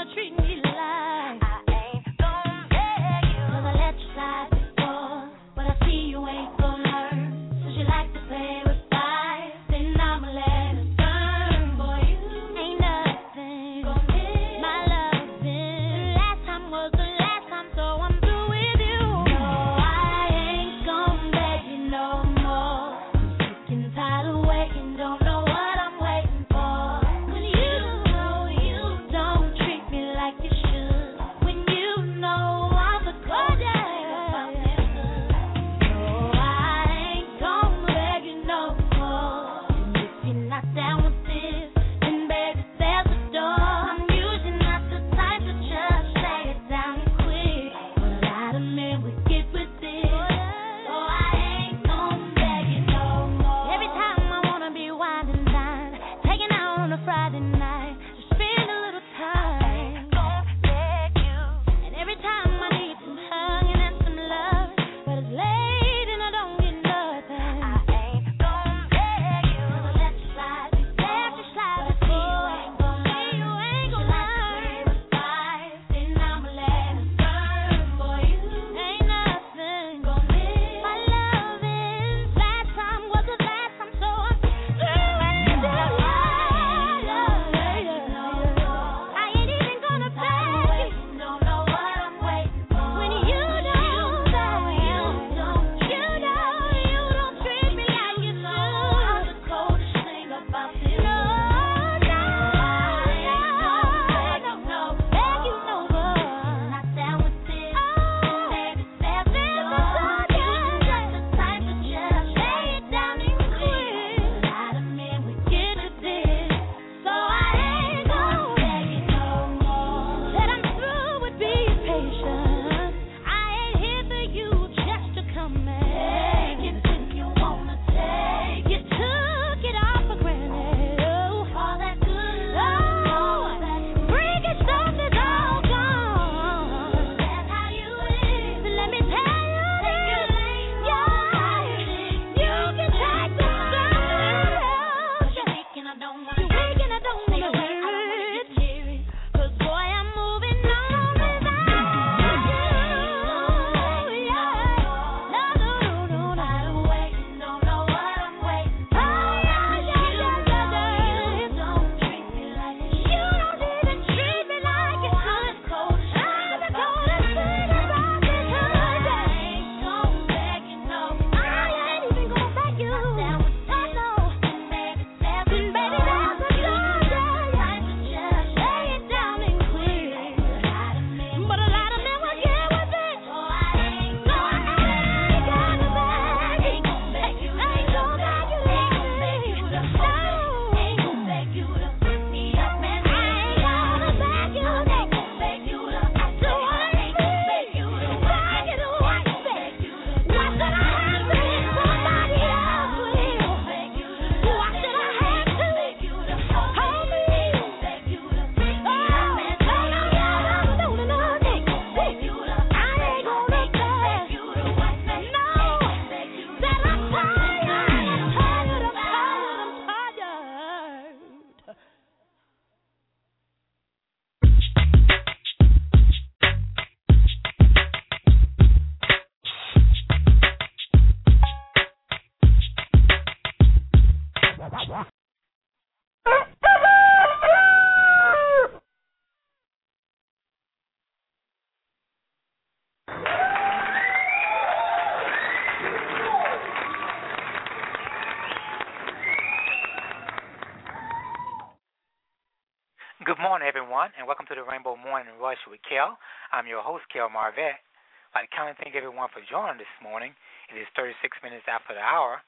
Good morning, everyone, and welcome to the Rainbow Morning Rush with Kel. I'm your host, Kel Marvette. I'd like to kindly thank everyone for joining this morning. It is 36 minutes after the hour.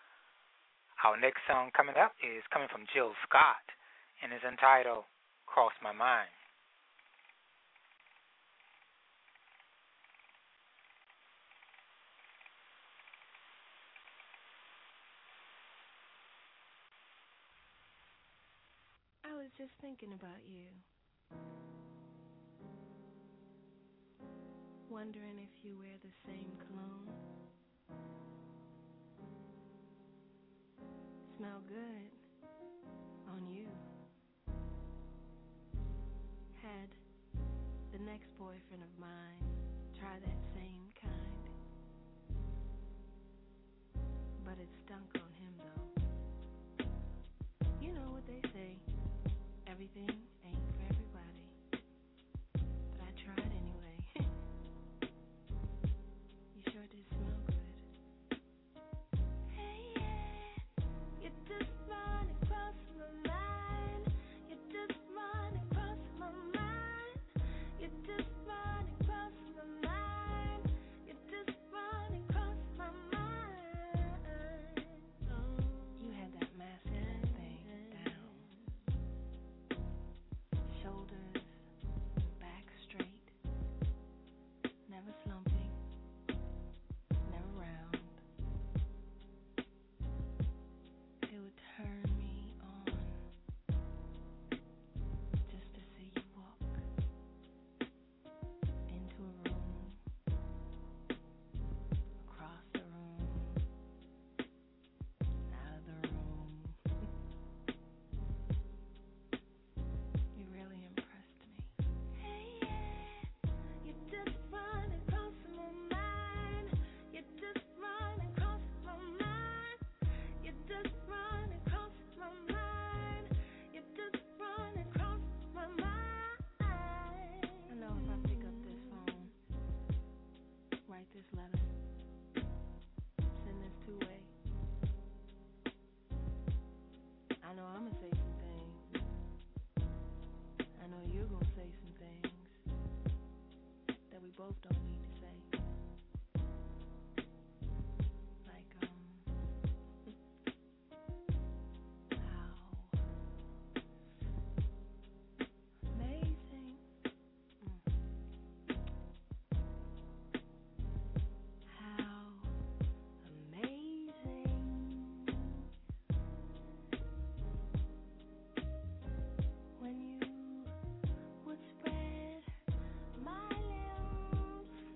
Our next song coming up is coming from Jill Scott and is entitled Cross My Mind. I was just thinking about you, wondering if you wear the same cologne. Smell good on you. Had next boyfriend of mine try that same kind. But it stunk on him, though. You know what they say, everything ain't for everybody. But I tried anyway. You sure did smell good. Hey, yeah, you just run across my mind. You just run across my mind. You just run across my mind. You just run across my mind. You had that masculine thing down. Shoulders and back straight. Never slumping. Never round. It would turn me on just to see you walk into a room, across the room, out of the room. You really impressed me. Hey, yeah, you just run across my mind. You just run across my mind. You just run across my mind. You just run across my mind. I know if I pick up this phone, write this letter, send this two-way, I know I'ma say some things. I know you're gonna say some things that we both don't need to say. Like, how amazing. How amazing. When you would spread my limbs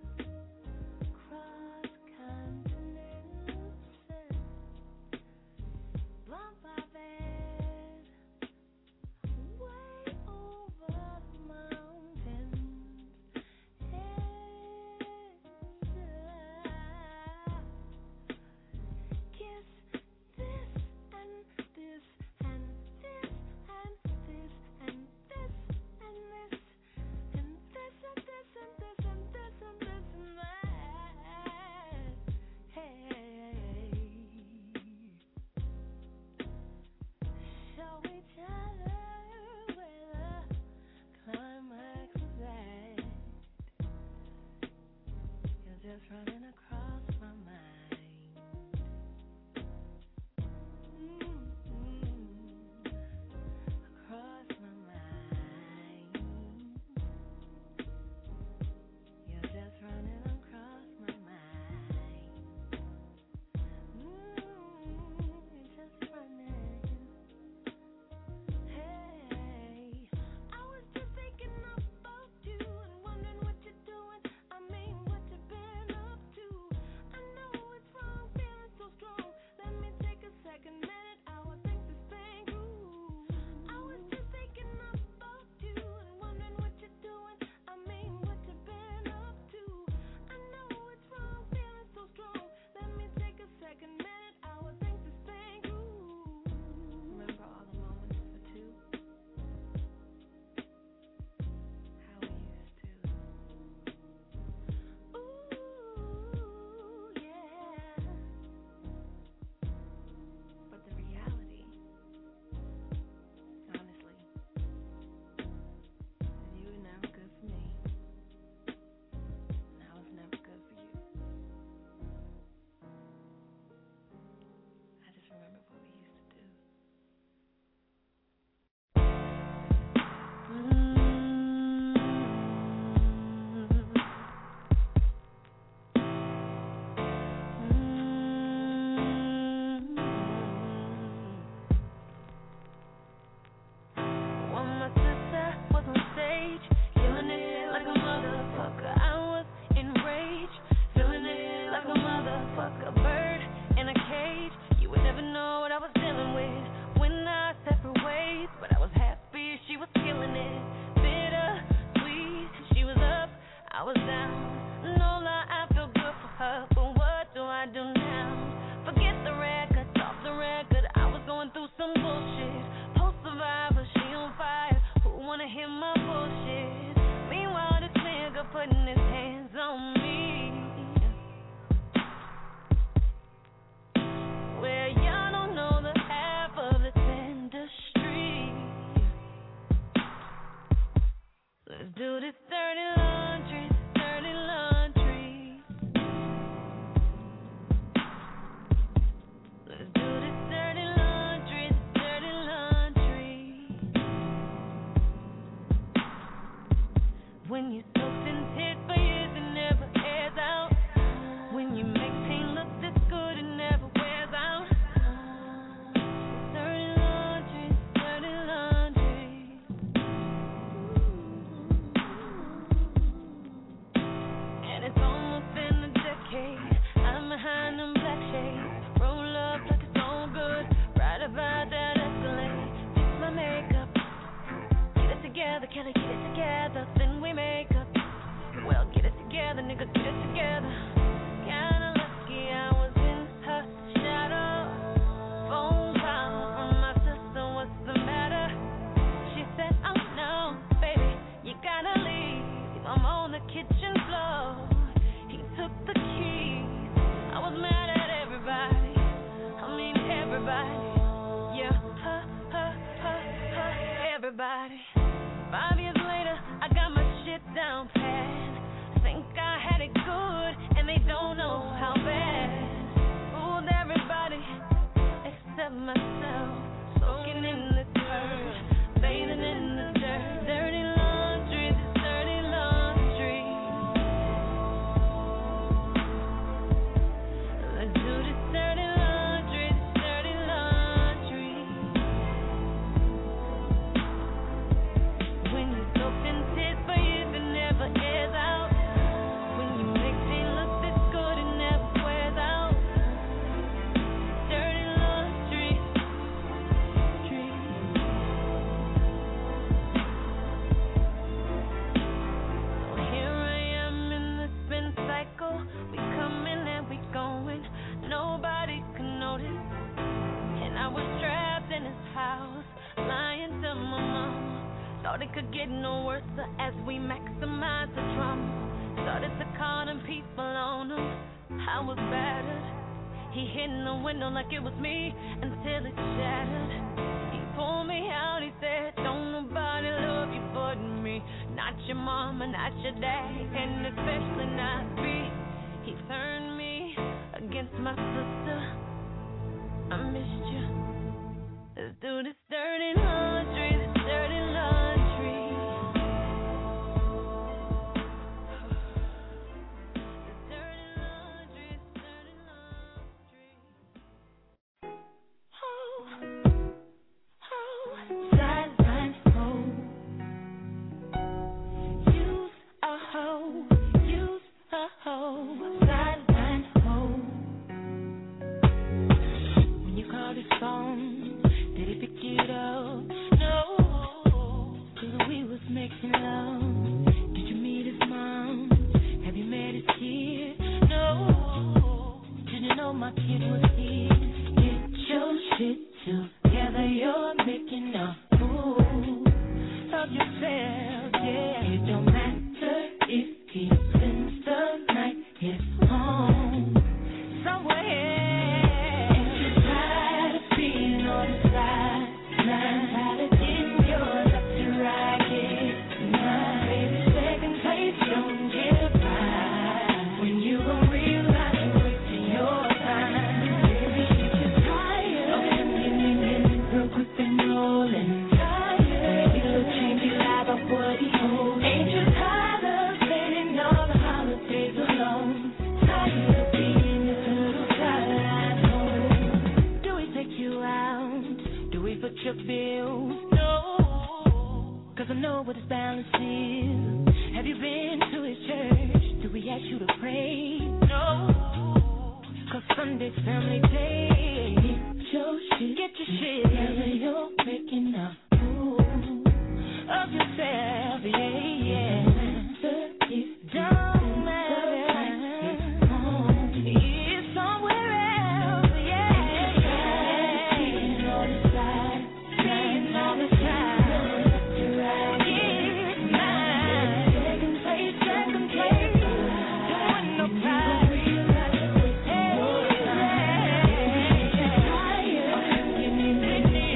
When you soaked in tears for years, it never airs out. When you make pain look this good, it never wears out. Dirty laundry, dirty laundry. And it's almost been a decade. I'm behind them black shades. Roll up like it's all good. Right about that Escalade. Fix my makeup. Get it together, Kelly, get it together. Then we make up. Well, get it together, nigga, get it together. Kinda lucky I was in her shadow. Phone call from my sister, what's the matter? She said, oh no, baby, you gotta leave. I'm on the kitchen floor. He took the keys. I was mad at everybody. I mean everybody. Yeah, everybody. 5 years later, I got my shit down pat. Think I had it good, and they don't know how bad. Fooled everybody except myself. Soaking in the dirt, bathing in the dirt. Dirty laundry, this dirty laundry. Let's do this dirty laundry, this dirty laundry. When you soaked in tears for years, it never airs out. When you make pain look this good, it never wears out. Dirty laundry, So here I am in the spin cycle. We coming and we going. Nobody can notice. And I was trapped in his house, lying to my mama. Thought it could get no worse as we maximize the drama. Started to call them people on him. I was battered. He hit in the window like it was me until it shattered. He pulled me out, he said, don't nobody love you but me. Not your mama, not your daddy, and especially not me. He turned me against my sister. I missed you. Let's do this dirty laundry, this dirty laundry. This dirty laundry, this dirty laundry. Sideline hoe. Use a hoe. Use a hoe. Sideline hoe. When you call his phone, did he pick it up? No. 'Cause we was making love. Did you meet his mom? Have you met his kid? No. Did you know my kid was here? Get your shit together. You're making a fool of yourself. Yeah. It don't matter if he spends the night at home somewhere. Your bills, no, 'cause I know what his balance is. Have you been to his church? Do we ask you to pray? No, 'cause Sunday's family day. Get your shit together, you're making a fool of yourself, yeah. Don't matter, it's somewhere else, yeah. On the side, it's mine. Second place, doing no pride. Hey,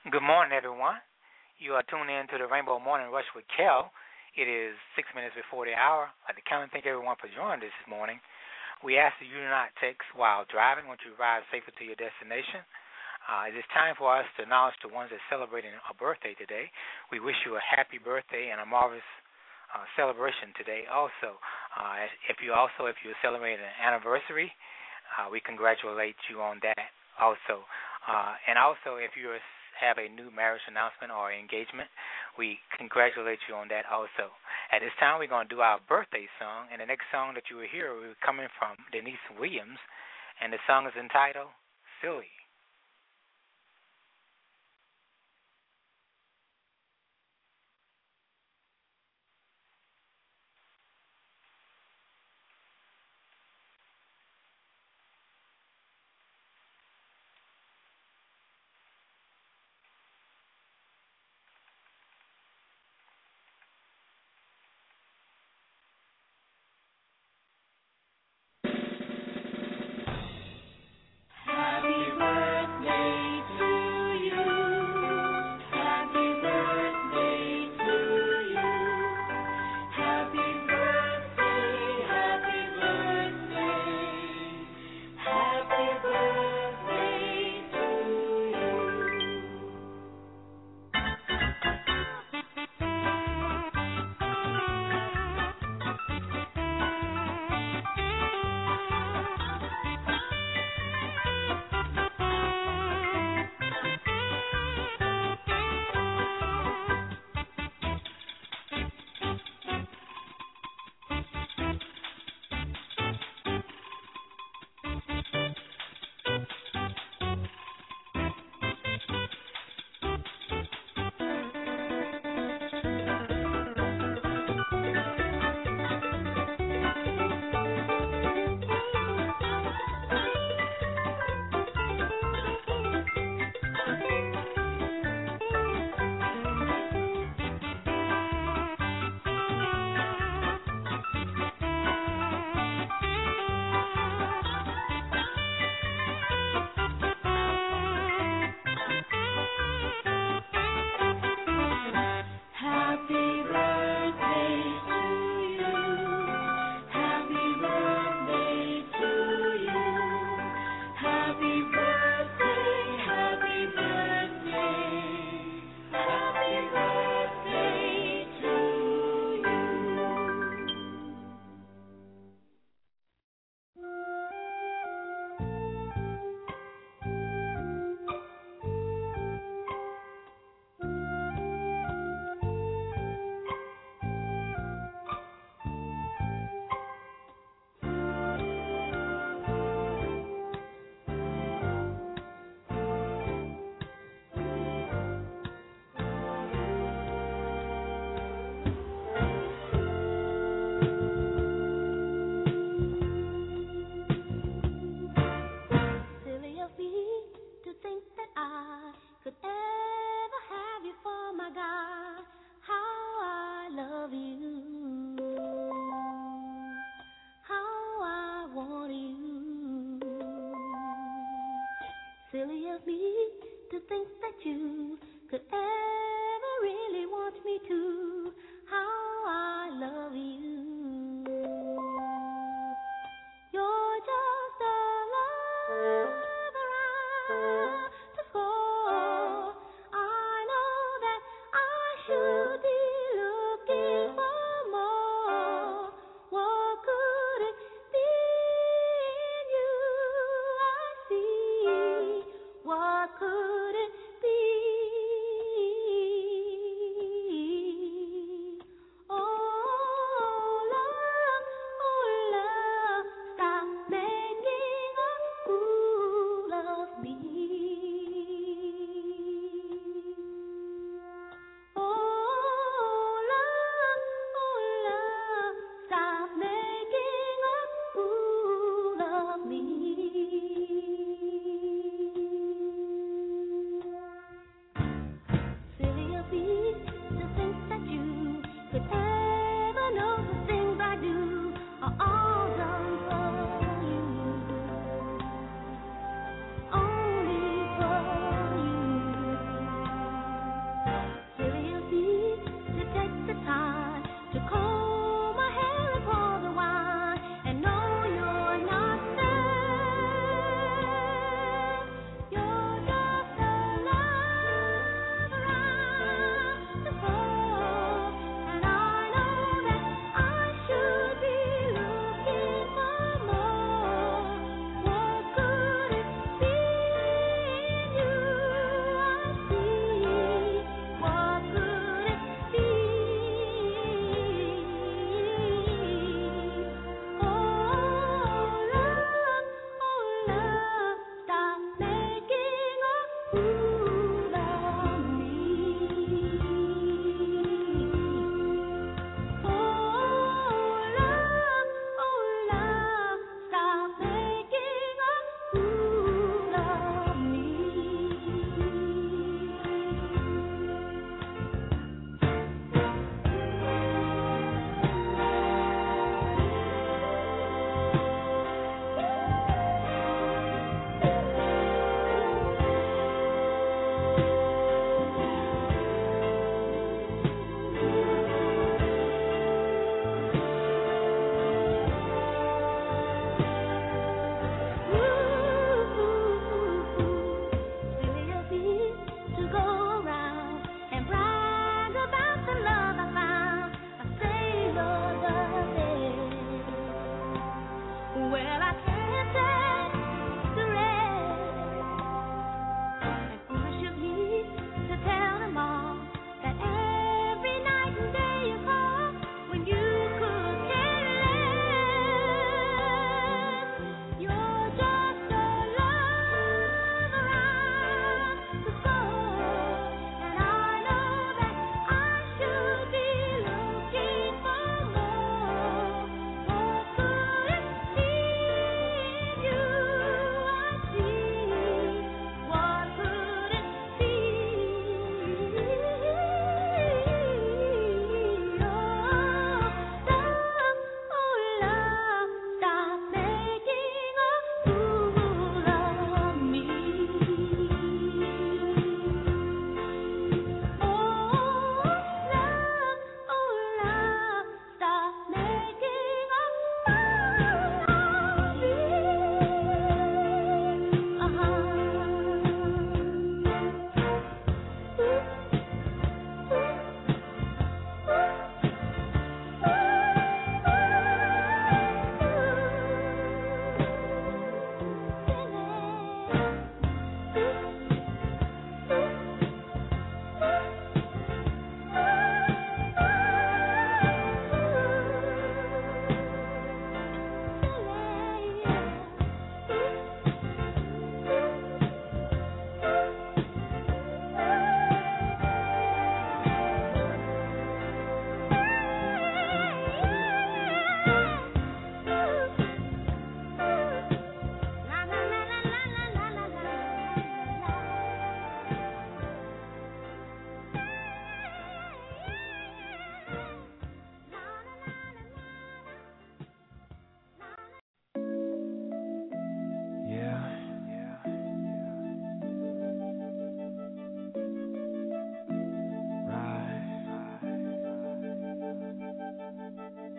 Good morning, everyone. You are tuned in to the Rainbow Morning Rush with Kel. It is 6 minutes before the hour. I'd like to count and thank everyone for joining this morning. We ask that you do not text while driving once you arrive safely to your destination. It is time for us to acknowledge the ones that are celebrating a birthday today. We wish you a happy birthday and a marvelous celebration today. Also, if you're celebrating an anniversary, we congratulate you on that. Also, if you have a new marriage announcement or engagement, we congratulate you on that also. At this time, we're going to do our birthday song, and the next song that you will hear will be coming from Denise Williams, and the song is entitled Silly.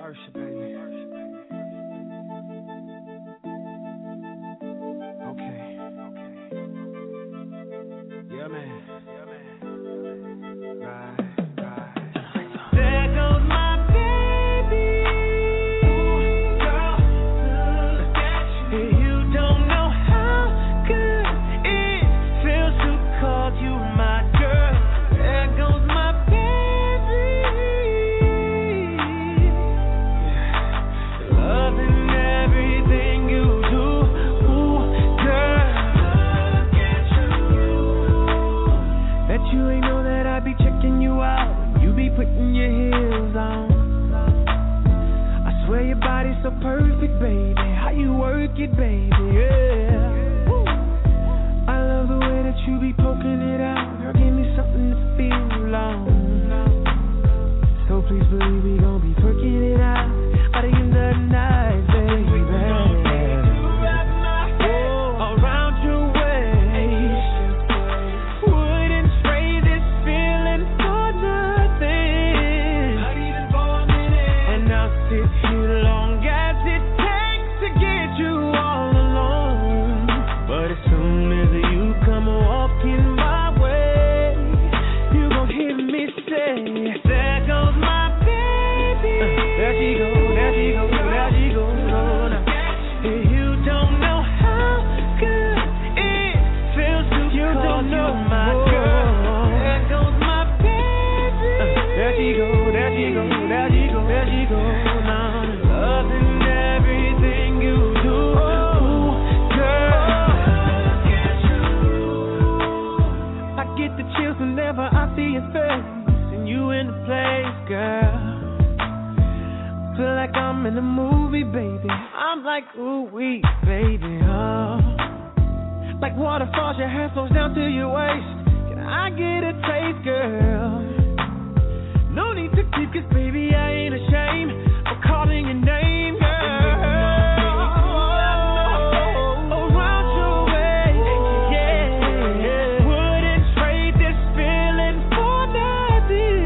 Worship, baby. Okay. Yeah, man. Right. There goes my baby. Girl, look at you. You don't know how good it feels to call you my girl. There goes my baby. Loving everything you do. Ooh, girl, look at you. Bet you ain't know that I be checking you out. You be putting your heels on. I swear your body's so perfect, baby. How you work it, baby, yeah. Woo. I love the way that you be poking it out. Girl, give me something to feel on. So please believe we gon' be twerking it out by the end of the night, baby. Around your waist. Wouldn't trade this feeling for nothing. Not even for a minute. And I'll sit here long as it takes to get you all alone. But as soon as you come walking my way, you gon' hear me say, there goes my baby. There she go, there she go, there she go. Now. You don't know how good it feels to call you my girl. There goes my baby. There she go, there she go, there she go, there she go. Now loving everything you do. Ooh, girl, I get the chills whenever I see your face and you in the place, girl. Feel like I'm in a movie, baby. I'm like, ooh wee, baby, oh. Like waterfalls, your hair flows down to your waist. Can I get a taste, girl? No need to keep, 'cause baby, I ain't ashamed of calling your name, girl. Around your waist, yeah. Wouldn't trade this feeling for nothing,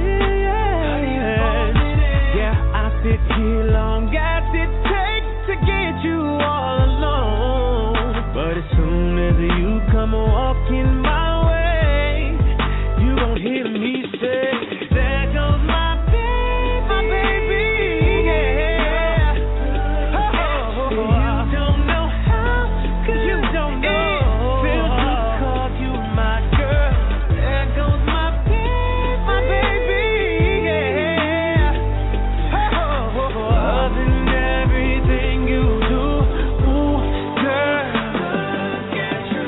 yeah. I sit here long as it takes to get you all alone. But as soon as you come walking my way, you gon' hear me say, there goes my baby, yeah. You don't know how good it feels to call you my girl. There goes my baby, yeah. Loving everything you do. Ooh, girl, look at you.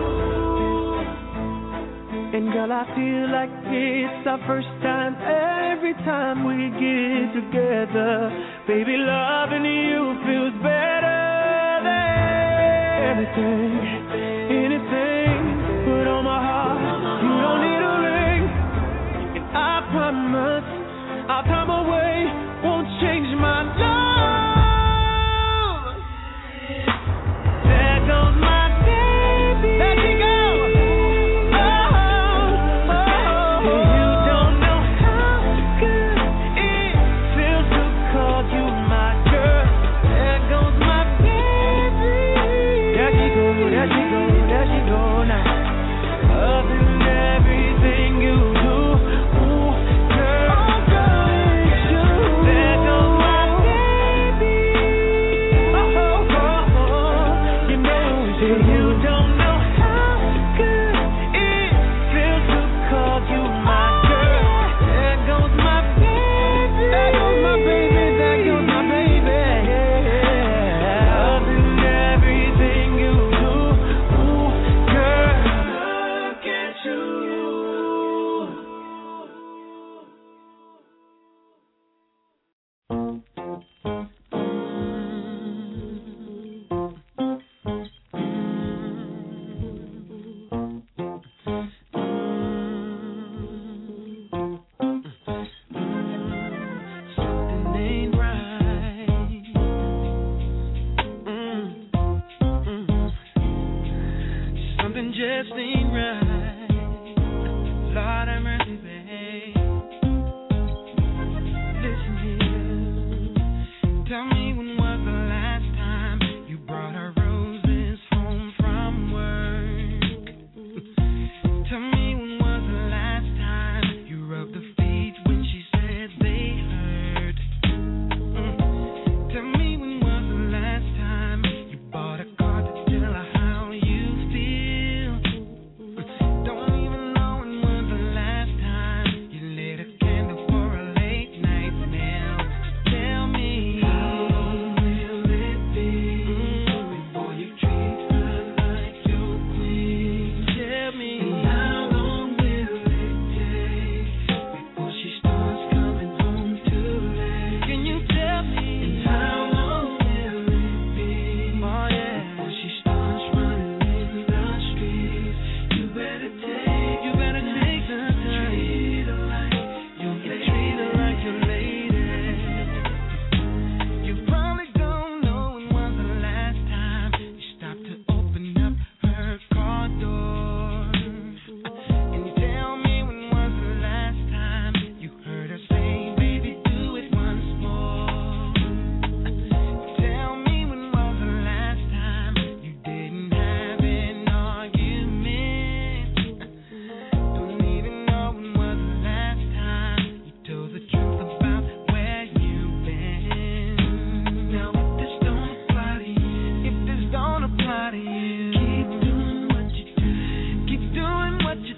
And girl, I feel like it's our first time every time we get together. Baby, loving you feels better than anything. Put on my heart, you don't need a ring. And I promise our time away won't change my love. There goes my baby. There she goes. You don't know how good it feels to call you my girl. There goes my baby. There she go, there she go, there she go now. Loving everything you do. Ooh, girl, there goes my baby.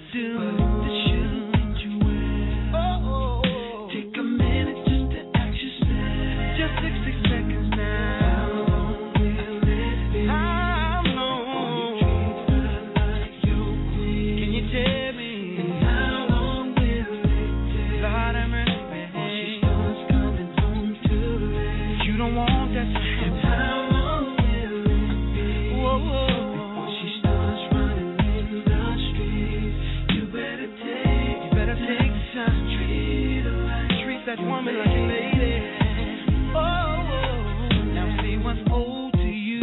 do to shoot you in. Oh, take a minute just to ask yourself. Just 60 seconds now. Woman like a lady. Oh, now see what's old to you.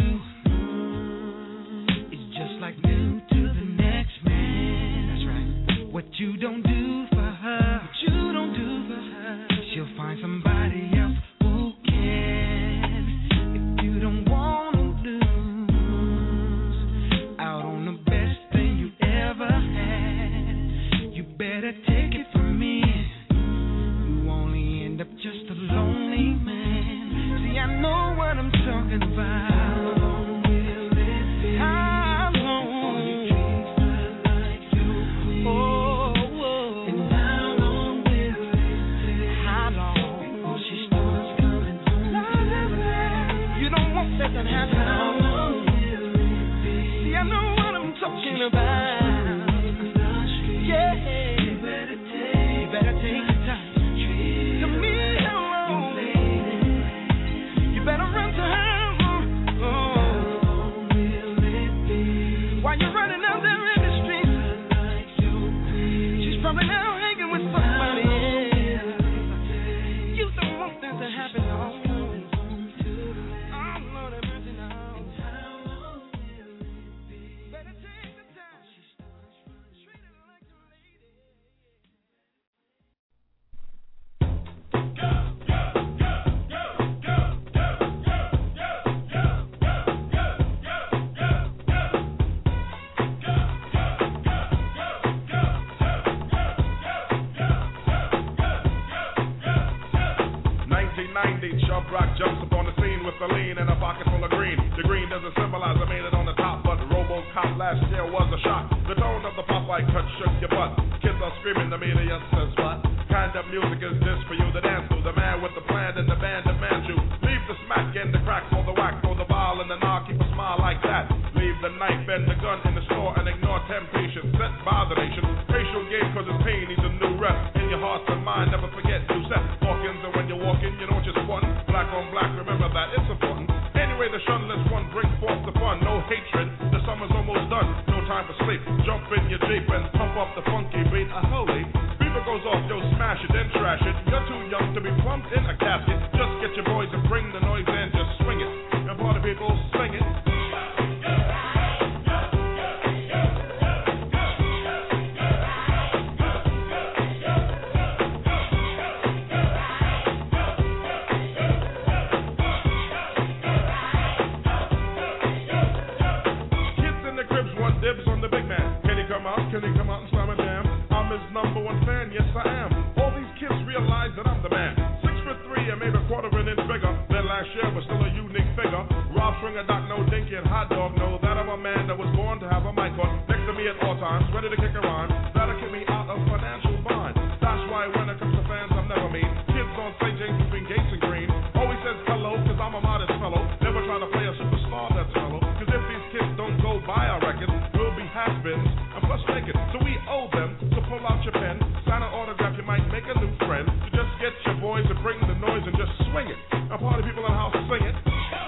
It's just like new to the next man. That's right. What you don't do for her, she'll find somebody else who can. If you don't want to lose out on the best thing you ever had, you better take it from me. Just a lonely man. See, I know what I'm talking about. How long will you treat her like you please? And how long will it take? How long before she starts coming home? You don't want that to happen. How long will it be? See, I know what I'm talking about. Yeah, you better take your time. While you're running out there in the streets, she's probably now hanging with somebody else. You don't want that to happen, no. Oh, Lord have mercy now. Better take the time. Treat her like a lady. Chubb Rock jumps upon the scene with a lean and a pocket full of green. The green doesn't symbolize I made it on the top, but RoboCop last year was a shock. The tone of the Popeye cut shook your butt. Kids are screaming, the media says what? Kind of music is this for you to dance to? The man with the plan and the band demands you. Leave the smack and the crack for the whack, for the ball and the knock, keep a smile like that. Leave the knife and the gun in the store and ignore temptation set by the nation. Racial game cause it's pain needs a new rep. In your heart and mind, never forget you set Hawkins, and when you're walking, you know what you're squatting. Black on black, remember that, it's important. Anyway, the shunless one brings forth the fun. No hatred, the summer's almost done. No time for sleep, jump in your Jeep and pump up the funky beat. Holy, beaver goes off, yo, smash it, then trash it. You're too young to be plumped in a casket. Just get your boys and bring the noise and just swing it. And party people, sing it. Dibs on the big man. Can he come out? Can he come out and slam a jam? I'm his number one fan, yes I am. All these kids realize that I'm the man. 6'3" and maybe a quarter of an inch bigger than last year, but still a unique figure. Rob Stringer, Doc No Dinky, and Hot Dog know that I'm a man that was born to have a mic on next to me at all times, ready to kick a rhyme. That'll keep me out of financial bind. That's why when it comes to fans, I'm never mean. Kids on St. James between Gates and Green always says hello, cause I'm a modest fellow. Never trying to play a superstar that's mellow. Cause if these kids don't go buy our records, has-beens, and plus make it. So we owe them to pull out your pen, sign an autograph, you might make a new friend. So just get your boys to bring the noise and just swing it. Now party people in the house, sing it.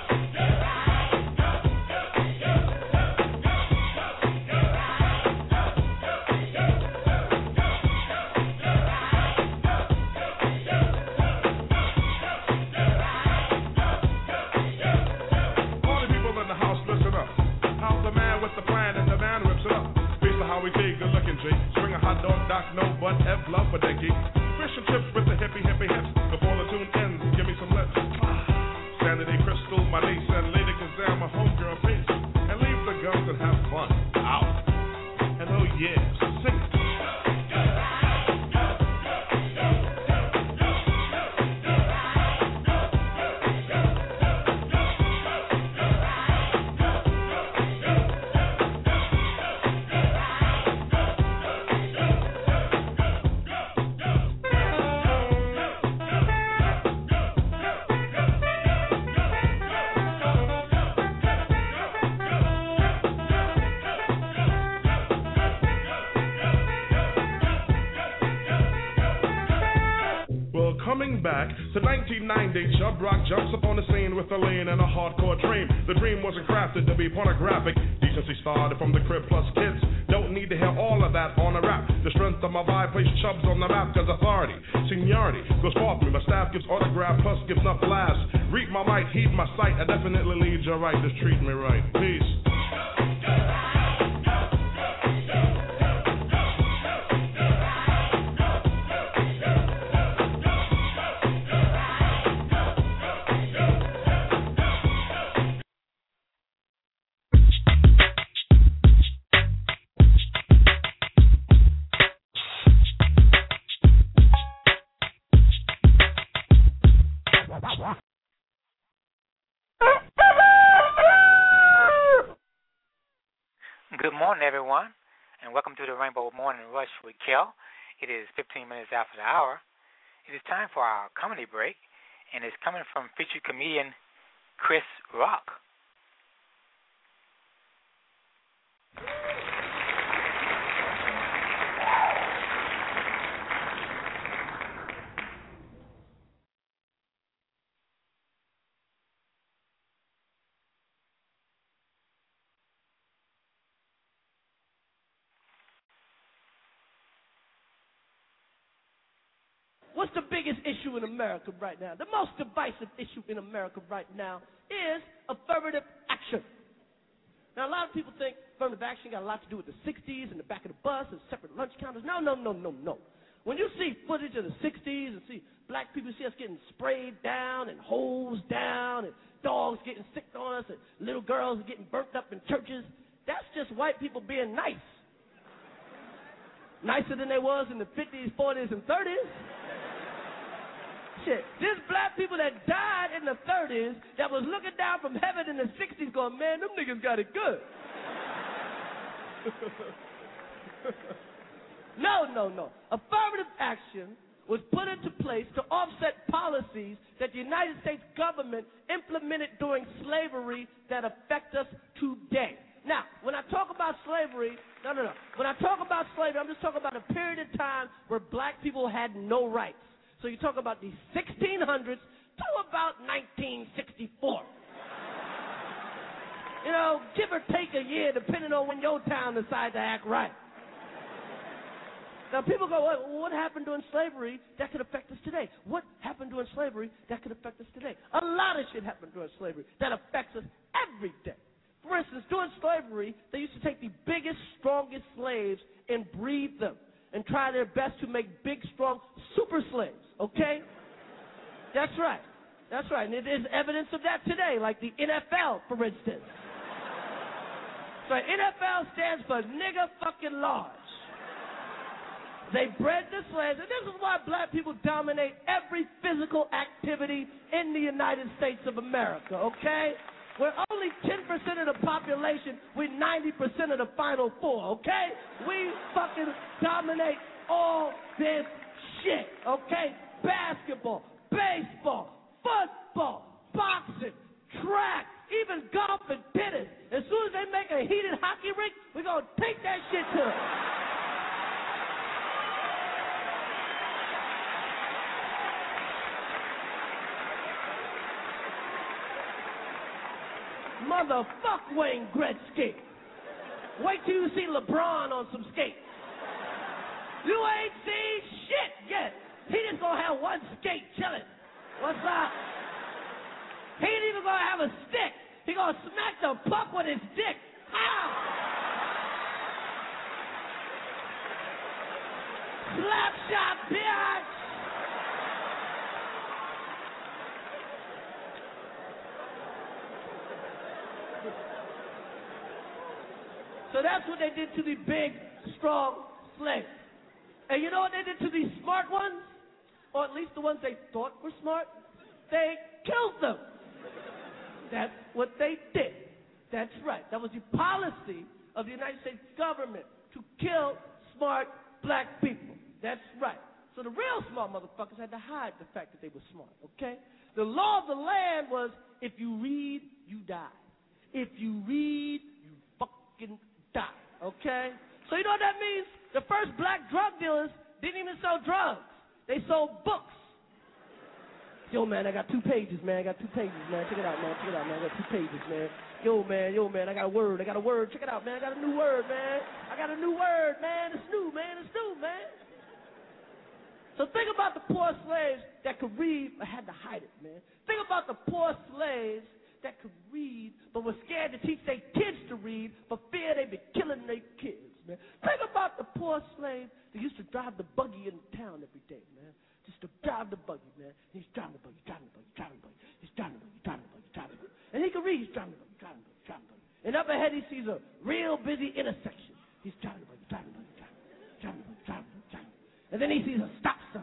Party people in the house, listen up. How's the man with the plan and the man rips it up? Face to how we dig, good looking G. Swing a hot dog, Doc No Butt, F love for Dinky. Fish and chips with the hippie hips. Before the tune ends, give me some lips. Sanity Crystal, my niece, and Lady Kazam, my homegirl face. And leave the guns and have fun. Out. And oh yeah, sing it. Coming back to 1990, Chubb Rock jumps upon the scene with a lean and a hardcore dream. The dream wasn't crafted to be pornographic. Decency started from the crib plus kids. Don't need to hear all of that on a rap. The strength of my vibe places Chubbs on the map, cause authority, seniority goes far through. My staff gives autograph plus gives enough laughs. Read my mic, heed my sight, I definitely lead you right. Just treat me right. Peace. Good morning, everyone, and welcome to the Rainbow Morning Rush with Kel. It is 15 minutes after the hour. It is time for our comedy break, and it's coming from featured comedian Chris Rock. What's the biggest issue in America right now? The most divisive issue in America right now is affirmative action. Now, a lot of people think affirmative action got a lot to do with the 60s and the back of the bus and separate lunch counters. No. When you see footage of the 60s and see black people, see us getting sprayed down and hosed down and dogs getting sick on us and little girls getting burnt up in churches, that's just white people being nice. Nicer than they was in the 50s, 40s, and 30s. Shit, there's black people that died in the 30s that was looking down from heaven in the 60s going, man, them niggas got it good. No. Affirmative action was put into place to offset policies that the United States government implemented during slavery that affect us today. Now, when I talk about slavery, no. When I talk about slavery, I'm just talking about a period of time where black people had no rights. So you talk about the 1600s to about 1964. You know, give or take a year, depending on when your town decides to act right. Now, people go, well, what happened during slavery that could affect us today? What happened during slavery that could affect us today? A lot of shit happened during slavery that affects us every day. For instance, during slavery, they used to take the biggest, strongest slaves and breed them and try their best to make big, strong super slaves, okay? That's right. And it is evidence of that today, like the NFL, for instance. So NFL stands for nigga fucking large. They bred the slaves, and this is why black people dominate every physical activity in the United States of America, okay? We're only 10% of the population. We're 90% of the final four, okay? We fucking dominate all this shit, okay? Basketball, baseball, football, boxing, track, even golf and tennis. As soon as they make a heated hockey rink, we're going to take that shit to it. Motherfuck Wayne Gretzky. Wait till you see LeBron on some skates. You ain't seen shit yet. He just gonna have one skate chilling. What's up? He ain't even gonna have a stick. He gonna smack the puck with his dick. Ow! Slap shot, bitch! So that's what they did to the big, strong slaves. And you know what they did to the smart ones? Or at least the ones they thought were smart? They killed them. That's what they did. That's right. That was the policy of the United States government, to kill smart black people. That's right. So the real smart motherfuckers had to hide the fact that they were smart, okay? The law of the land was, if you read, you die. If you read, you fucking die, okay? So you know what that means? The first black drug dealers didn't even sell drugs. They sold books. Yo, man, I got 2 pages, man. I got 2 pages, man. Check it out, man. Check it out, man. I got 2 pages, man. Yo, man, I got a word. Check it out, man. I got a new word, man. It's new, man. So think about the poor slaves that could read but had to hide it, man. Think about the poor slaves that could read but were scared to teach their kids to read for fear they'd be killing their kids, man. Think about the poor slave that used to drive the buggy in town every day, man. Just to drive the buggy, man. He's driving the buggy. And he can read, he's driving the buggy. And up ahead he sees a real busy intersection. He's driving the buggy. And then he sees a stop sign.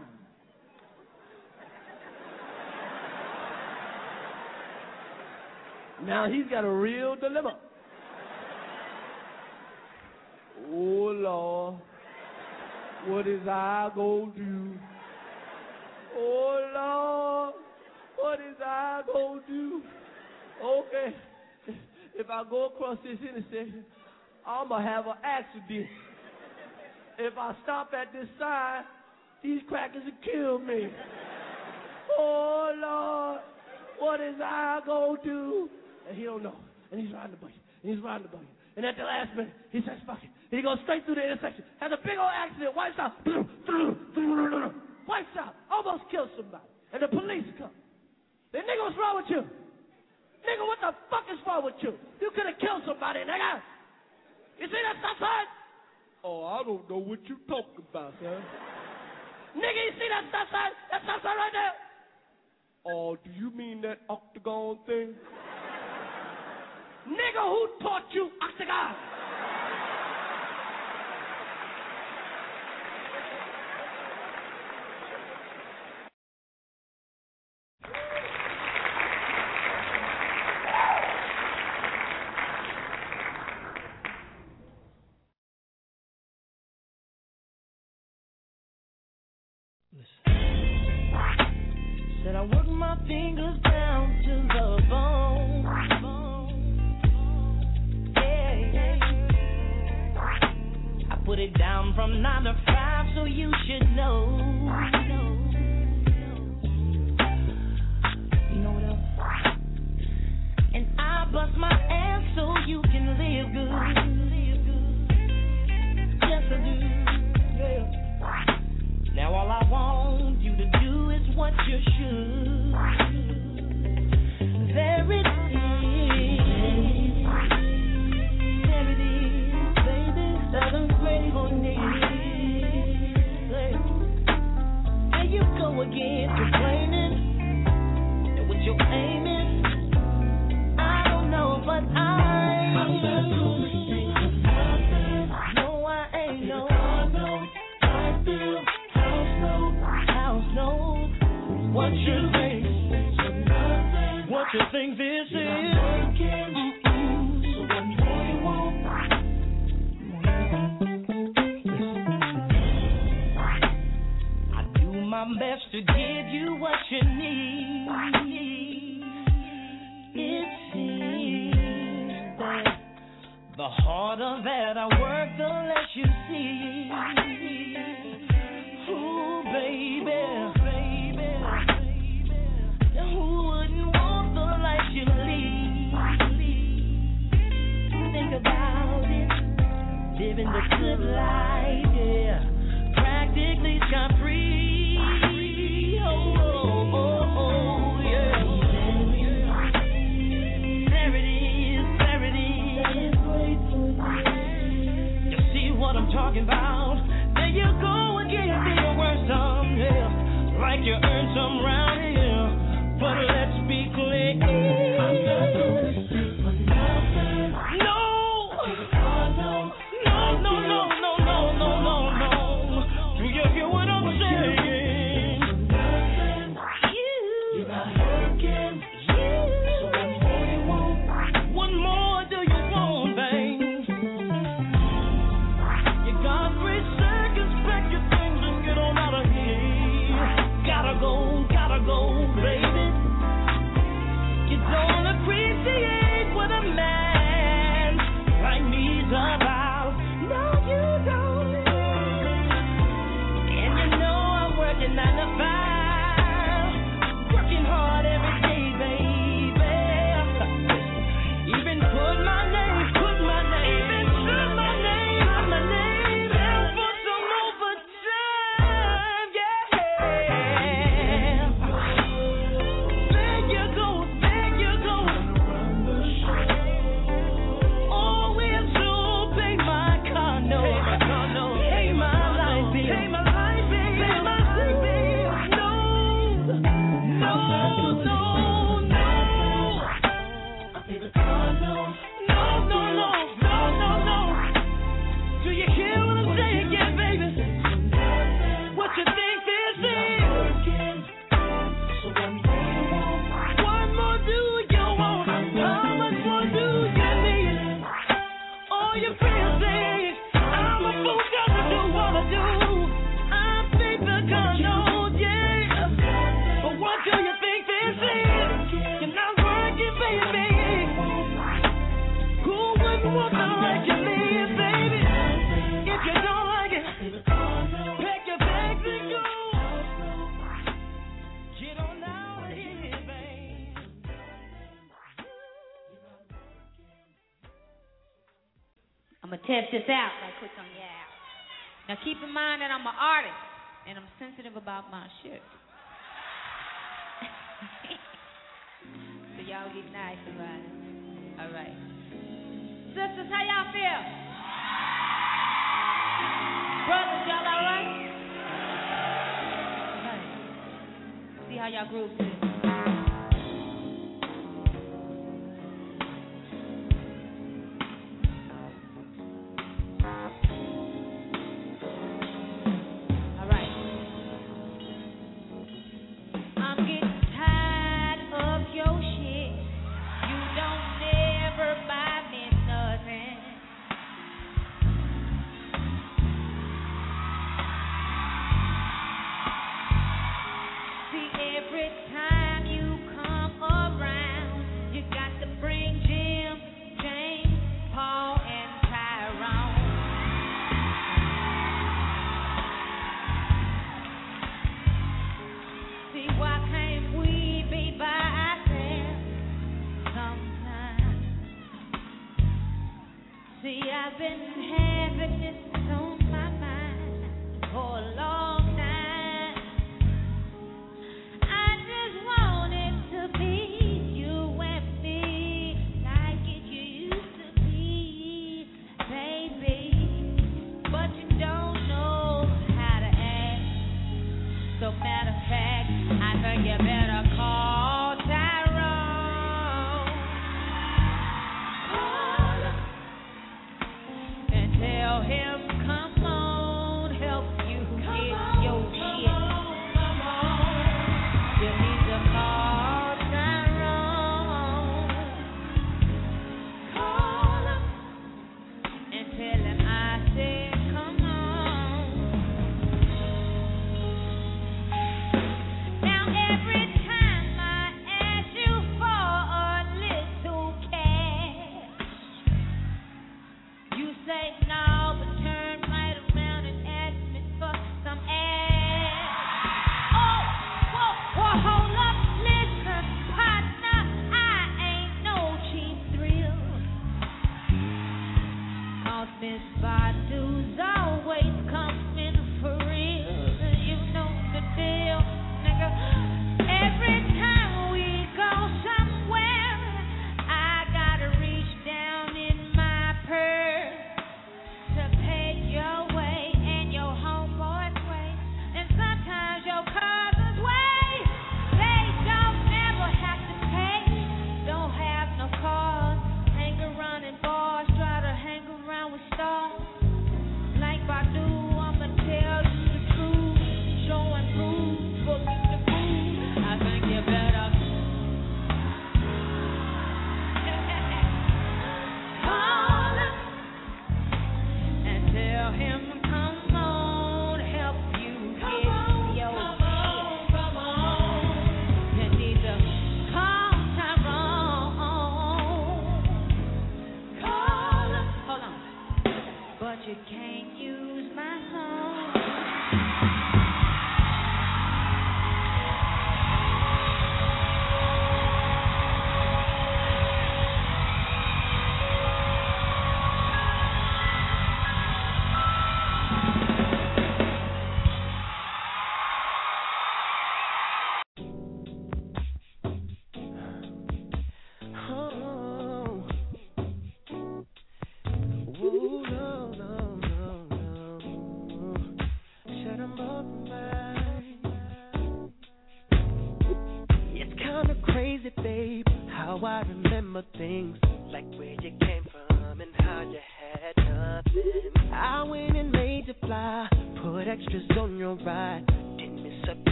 Now he's got a real dilemma. Oh, Lord, what is I gonna do? Oh, Lord, what is I gonna do? Okay, if I go across this intersection, I'm gonna have an accident. If I stop at this sign, these crackers will kill me. Oh, Lord, what is I gonna do? And he don't know. And he's riding the buggy. And at the last minute, he says, fuck it. And he goes straight through the intersection. Has a big old accident. Wipes out. Almost kills somebody. And the police come. Then, nigga, what's wrong with you? Nigga, what the fuck is wrong with you? You could have killed somebody, nigga. You see that stop sign? Oh, I don't know what you talking about, son. Nigga, you see that stop sign? That stop sign right there? Oh, do you mean that octagon thing? Nigga, who taught you octagon? Said I work my fingers down to the bone. Yeah. I put it down from 9 to 5, so you should know. You know what else? And I bust my ass so you can live good. Yes, I do. Yeah. Now all I want you to do is what you should. There it is, baby, 7th grade on it. There you go again, complaining, and what your aim is, I don't know, but I'm not gonna say nothing. No, I ain't no. I feel. What you think? What you think this is? So what do you want? I do my best to give you what you need. It seems that the harder that I work, the less you see. Ooh, baby. About it, living the good life, yeah, practically scot free. Oh, yeah. There it is. You see what I'm talking about? test this out right quick on your out. Now keep in mind that I'm an artist and I'm sensitive about my shit. So y'all get nice about it. All right. Sisters, how y'all feel? Brothers, y'all all right? Okay. See how y'all groove to this.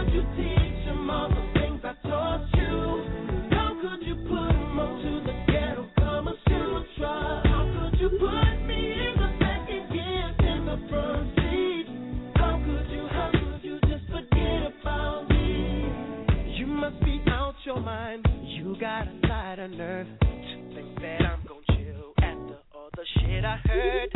Together.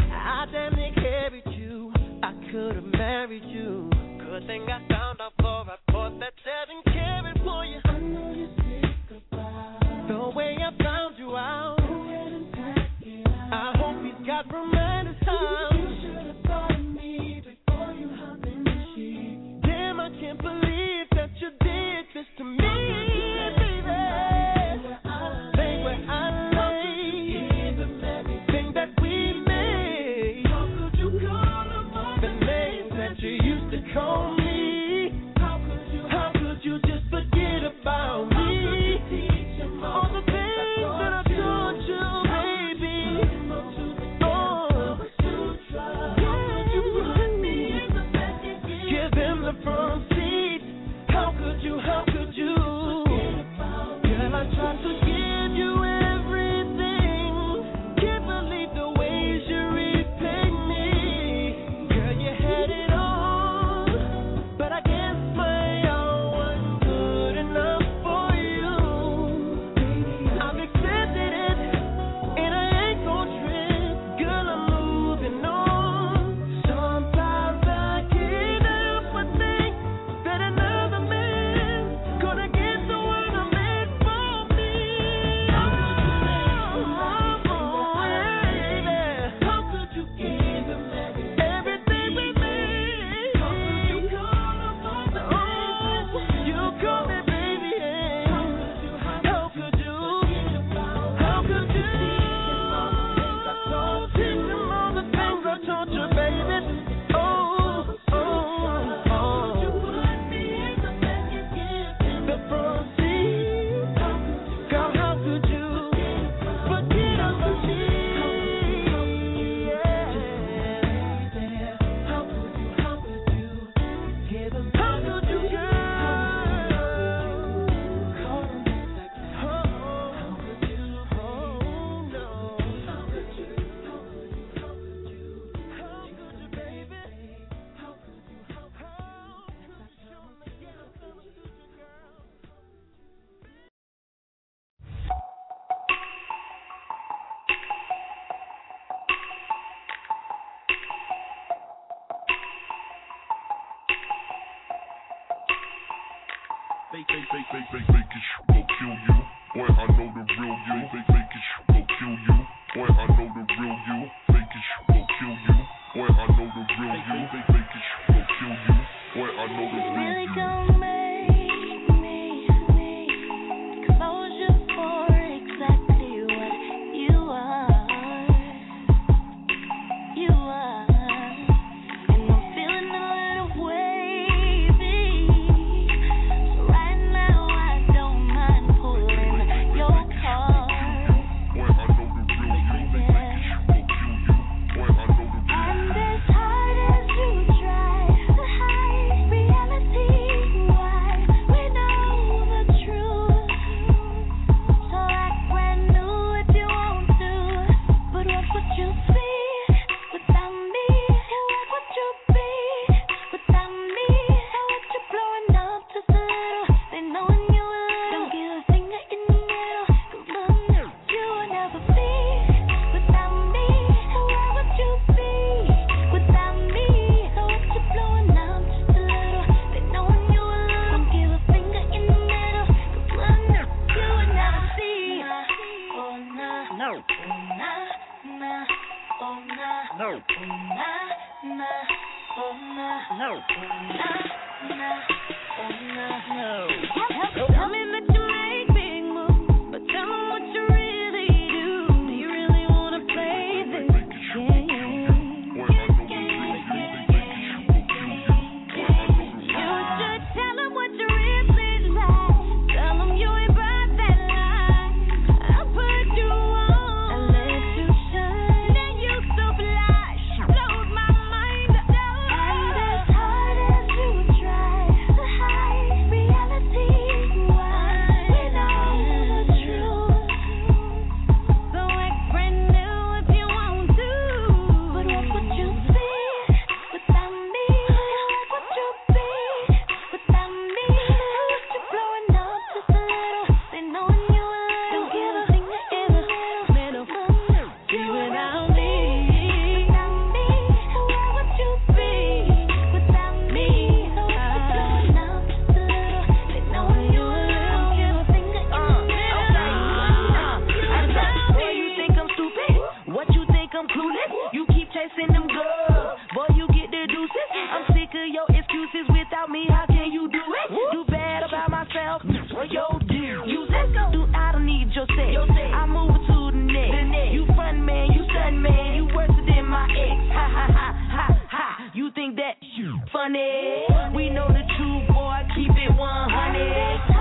I damn near carried you. I could have married you. Good thing I found out for I bought that 7 carat for you. I know you're sick about the way I found you out. Go ahead and pack it out. I hope he's got reminders time. You should have thought of me before you hopped in the sheet. Damn, I can't believe that you did this to me, baby. Think where I lay, everything that we made. How could you call the names that you used to call me? How could you just forget about me? All the things that I told you, baby. Oh, give him the front seat. How could you? Girl, I tried to give you everything. Can't believe the ways you repay me. Girl, you had it all, but I guess my all wasn't good enough for you. I've accepted it, and I ain't gon' trip. Girl, I'm moving on. Sometimes I can't help but think that another man's gonna get the one I made for me. How could you give him everything we made? How could you call him on the you call me baby. How could you? Teach him all the things I told you, baby. The front seat. Girl, how could you forget about me? How could you give him? How could you, girl? Call him back like that. How could you? Oh no. How could you, baby? How could you? Fake it, will kill you. Boy, I know the real you. Fake it, will kill you. Boy, I know the real you. Fake it, will kill you. Boy, I know the real you. Fake it, will kill you. Boy, I know the real Really you. gon' make me expose you for exactly what you are. You are. And I'm feeling a little wavy. So right now I don't mind pulling your card. Boy, I know the real you. Fake it, will kill you. Boy, I know the real you. And as hard as you try to hide reality, why we know the truth. So act brand new if you want to, but what would you be without me? What would you be without me? How would you blowing up just a little? They knowing you a little. Don't give a finger in the middle. 'Cause you will never be without me. Where would you be without me? How would you blowing up just a little? They knowing you a little. Don't give a finger in the middle. 'Cause you will never see. Oh nah, no. Oh nah, nah. Oh nah, no. Oh nah, nah. Oh nah, no. Oh nah, nah. Oh nah, no. Tell me that you make big moves, but tell me what you really do. Do you really wanna play this game? Boy, I know the real you. Fake it, will kill you. Boy, I know the real You should tell him what you really like. Tell him you ain't about that life. I put you on, I let you shine. Then you so flash, blows my mind. And as hard as you try to hide reality, why we know the truth. them girls. Boy, you get the deuces. I'm sick of your excuses. Without me, how can you do it? Do bad about myself. Yo, you let's go. Dude, I don't need your sex. I move it to the next. You front man, you son man. You worse than my ex. Ha ha ha ha ha. You think that funny? We know the truth, boy. Keep it 100.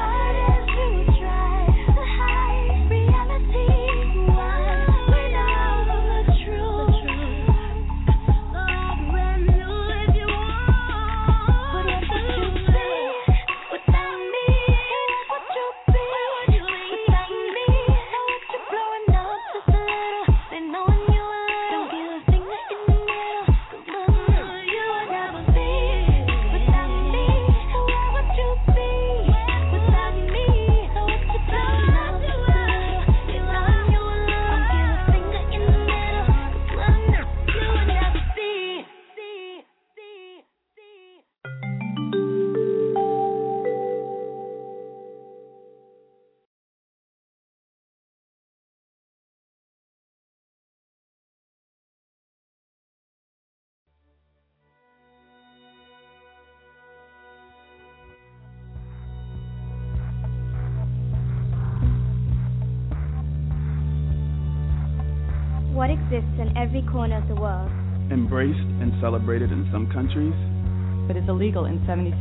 What exists in every corner of the world, embraced and celebrated in some countries, but is illegal in 76.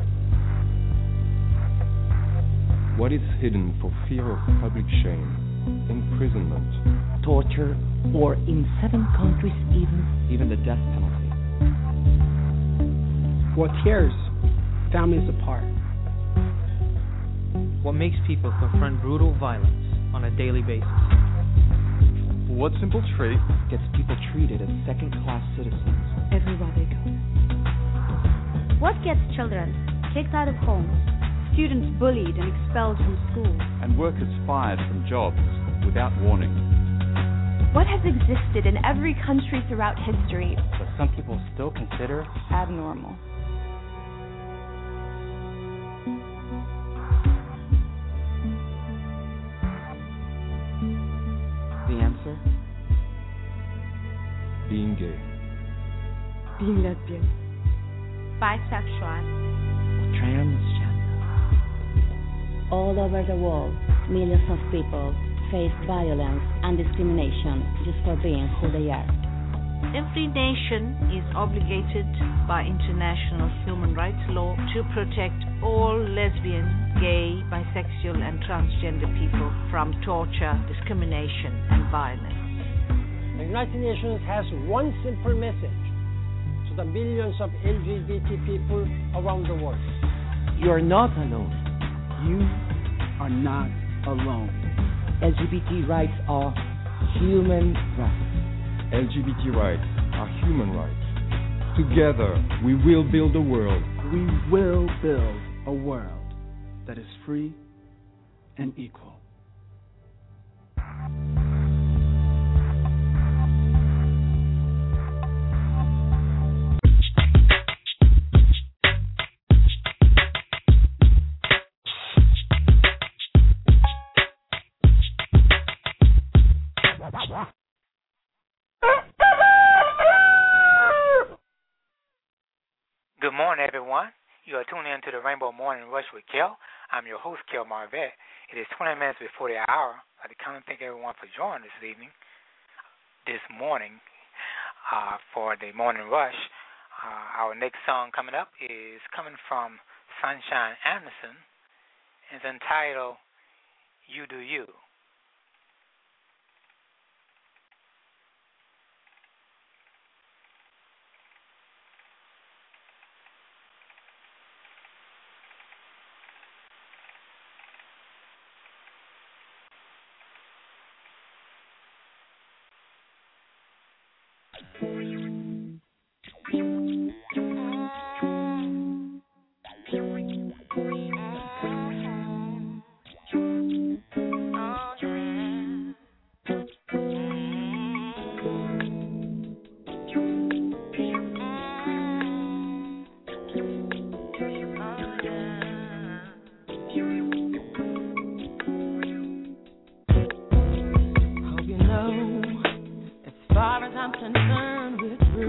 What is hidden for fear of public shame, imprisonment, torture, or in 7 countries even the death penalty. What tears families apart. What makes people confront brutal violence on a daily basis. What simple trait gets people treated as second-class citizens everywhere they go? What gets children kicked out of homes, students bullied and expelled from school, and workers fired from jobs without warning? What has existed in every country throughout history, but some people still consider abnormal? The answer? Being gay. Being lesbian. Bisexual. Transgender. All over the world, millions of people face violence and discrimination just for being who they are. Every nation is obligated by international human rights law to protect all lesbian, gay, bisexual, and transgender people from torture, discrimination, and violence. The United Nations has one simple message to the millions of LGBT people around the world. You are not alone. You are not alone. LGBT rights are human rights. LGBT rights are human rights. Together, we will build a world. We will build a world that is free and equal. Good morning, everyone. You are tuning in to the Rainbow Morning Rush with Kel. I'm your host, Kel Marvette. It is 20 minutes before the hour. I'd like to kind of thank everyone for joining this morning, for the Morning Rush. Our next song coming up is coming from Sunshine Anderson. It's entitled You Do You. I'm concerned with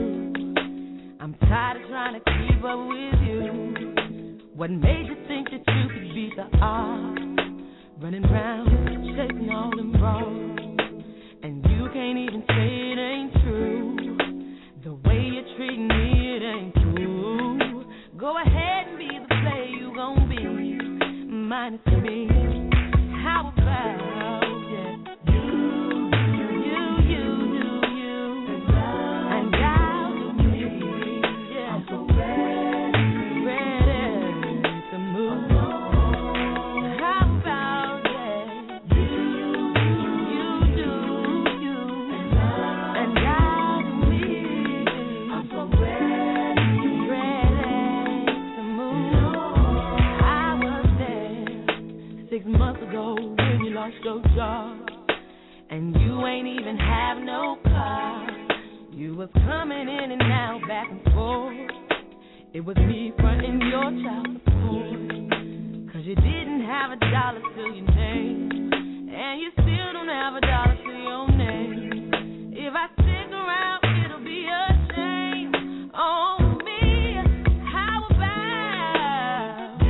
to keep up with you. What made you think that you could beat the odds? Running round, chasing all them bras. And you can't even say it ain't true. The way you're treating me, it ain't cool. Go ahead and be the player you gon' be, minus me. How about your job, and you ain't even have no car. You was coming in and out, back and forth. It was me fronting your child support, 'cause you didn't have $1 to your name, and you still don't have $1 to your name. If I stick around, it'll be a shame on me. How about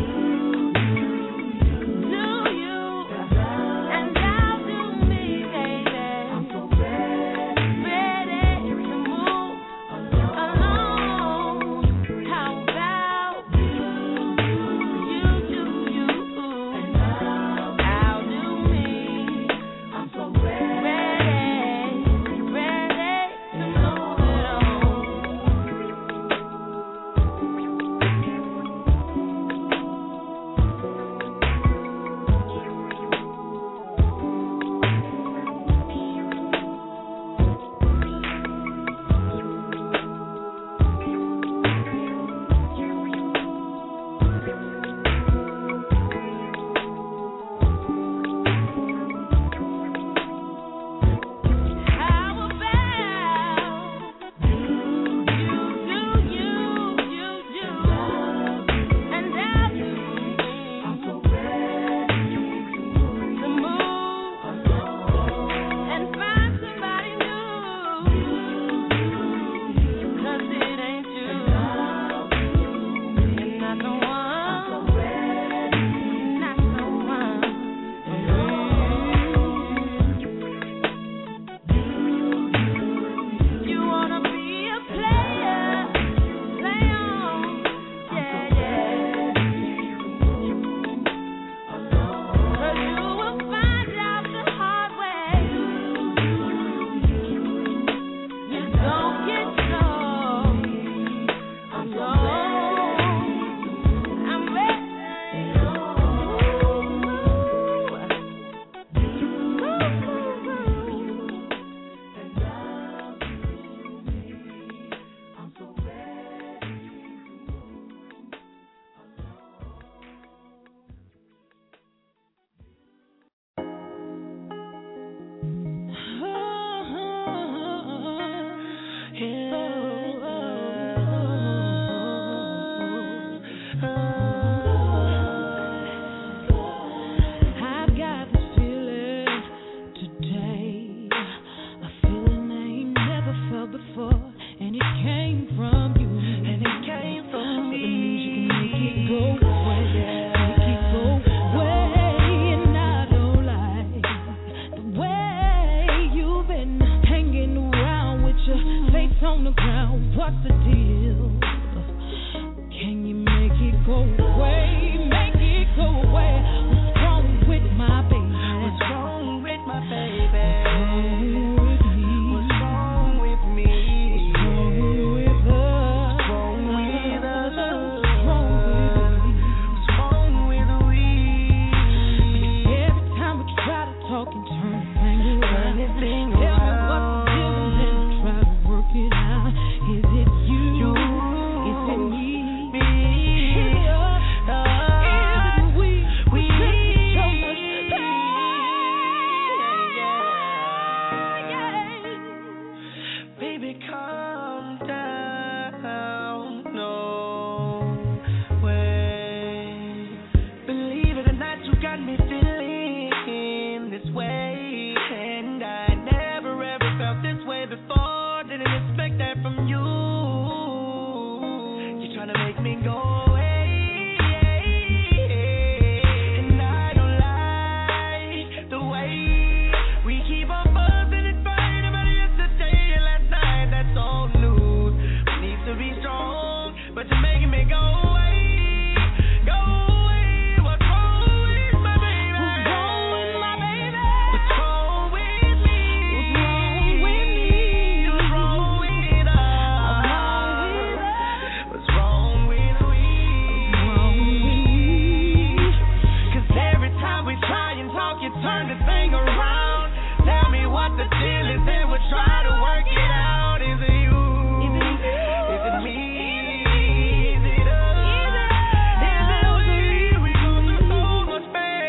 Is it you? Is it me? can't go away. And I don't like the way we keep on buzzing and fighting about yesterday and last night. That's old news. We need to be strong, but you're making me go away. Go away. What's wrong with my baby? What's wrong with my baby? What's wrong with me? What's wrong with me? What's wrong with us? What's wrong with we? What's wrong with me? 'Cause every time we try and talk, you turn the thing around. Tell me what the deal is, and we'll try to work it out. Is it you? Is it me? Is it us? Is it we? We go through so much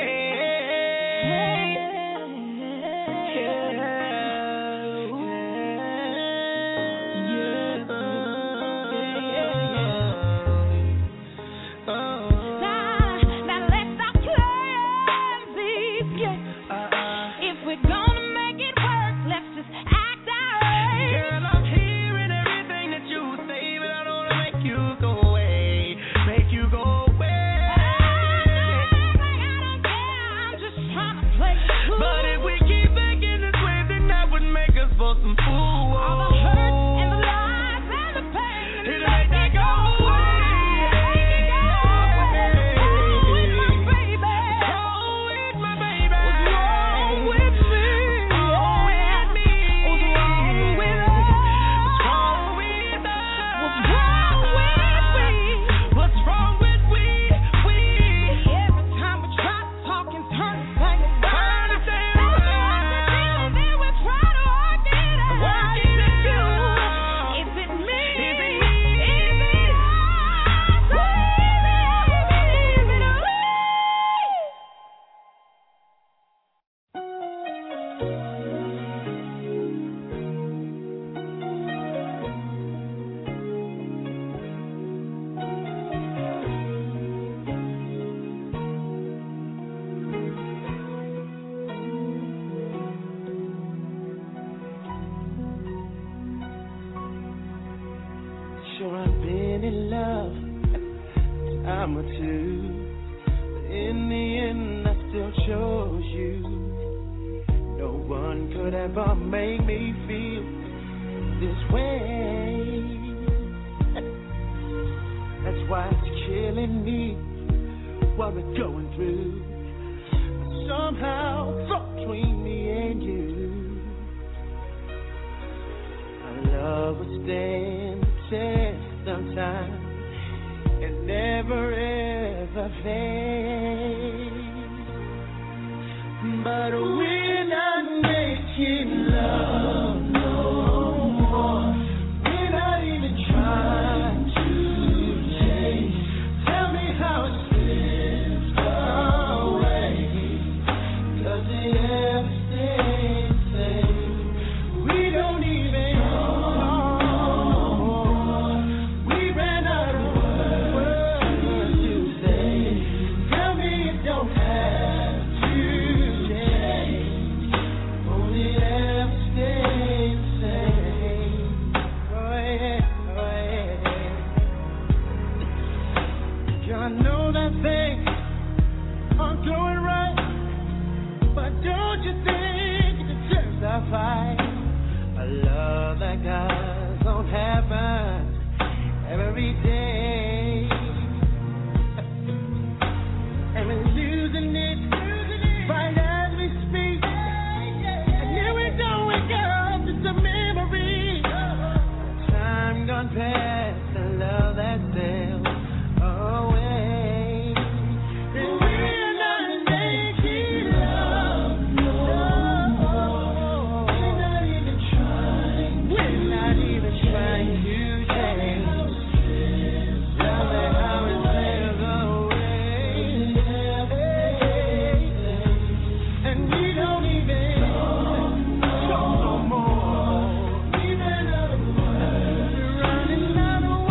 Now let's stop crazy. If we're gonna make it work, let's just act alright. Girl, I'm hearing everything that you say, but I don't wanna make you go away. Make you go away. I don't care, I'm just trying to play it cool. But if we keep thinking this way, then that would make us for some fools. All the hurt and the lies and the pain, it'll make that go away. Sure, I've been in love a time or two, but in the end I still chose you. No one could ever make me feel this way. That's why it's killing me what we're going through. Somehow between me and you, our love will stand test of time and never ever fade. But we're not making love no more. We're not even trying to change. Tell me how it slips away. Does it ever stay the same? We don't even a love that doesn't happen every day, and we're losing it right as we speak. And here we don't wake up, it's a memory. Time gone past, a love that sails away. And we're not making love no more. We're not even trying to change. Love it how it sails away. And we don't even show no more. We've been running out of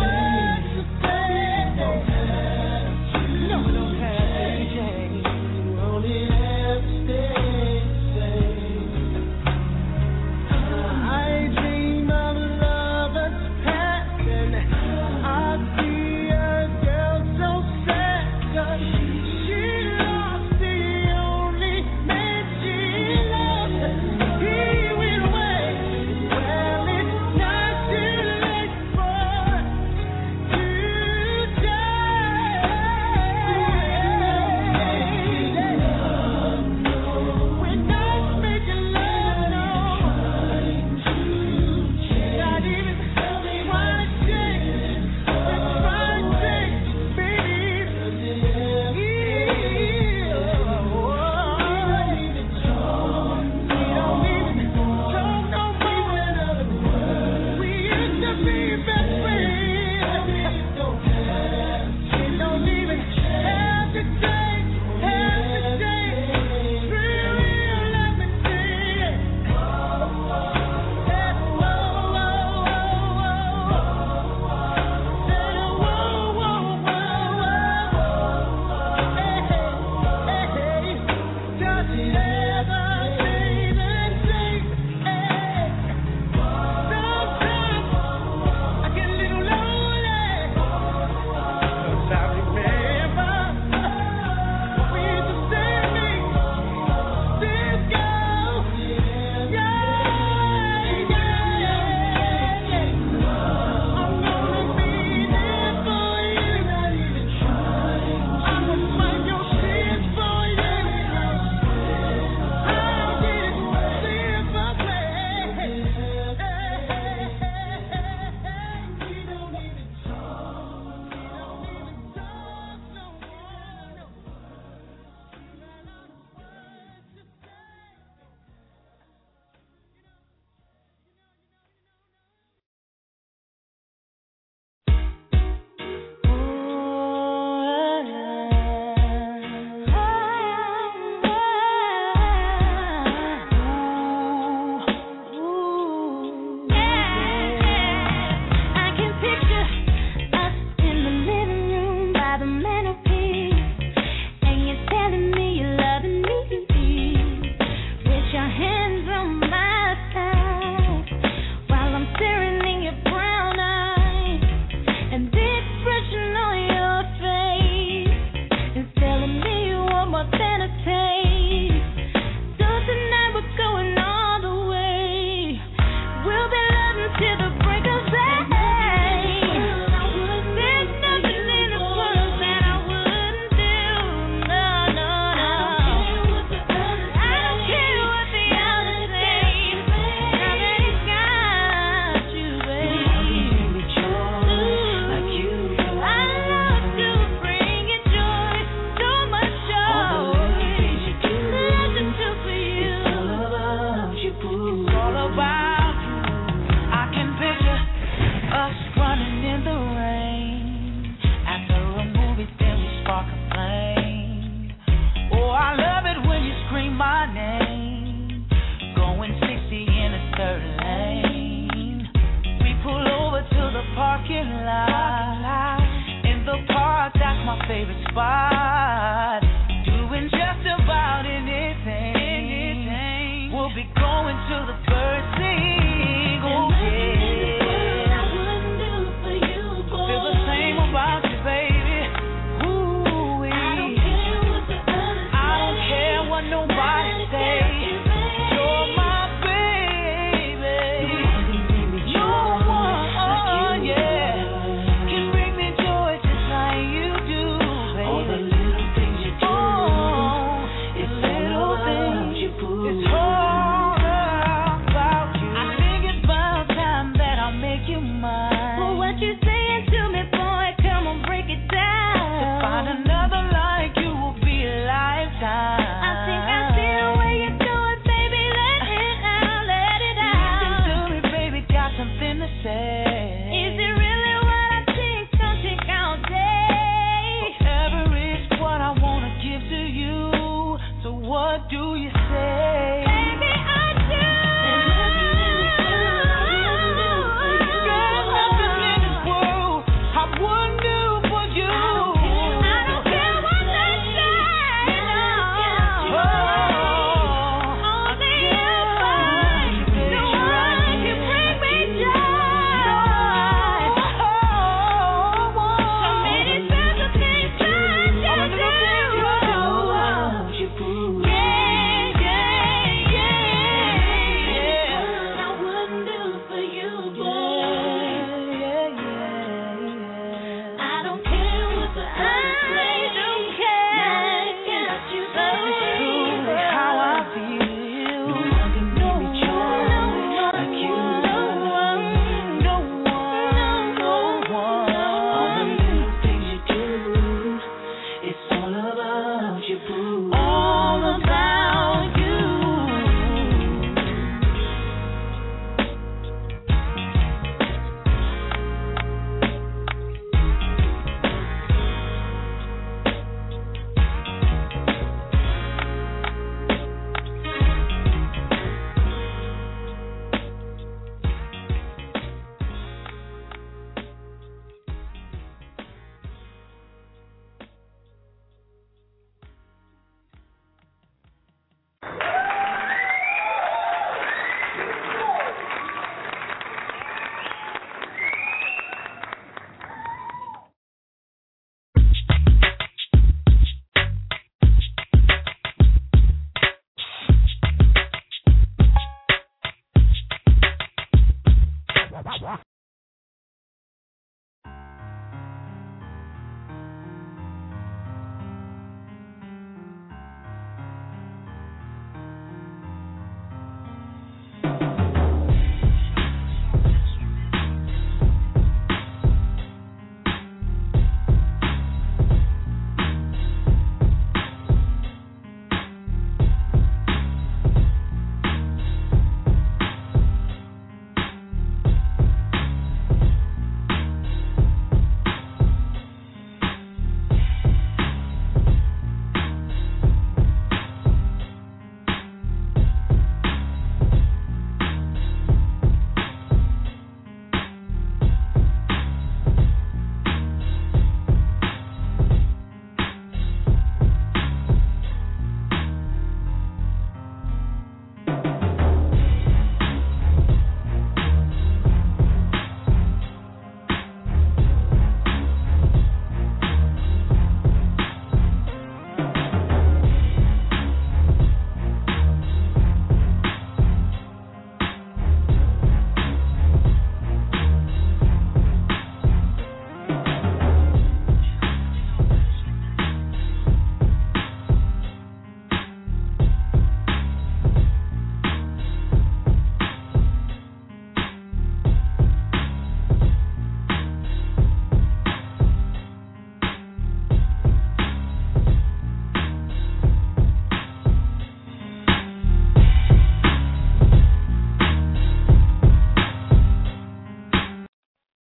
parking lot. In the park, that's my favorite spot. Doing just about anything.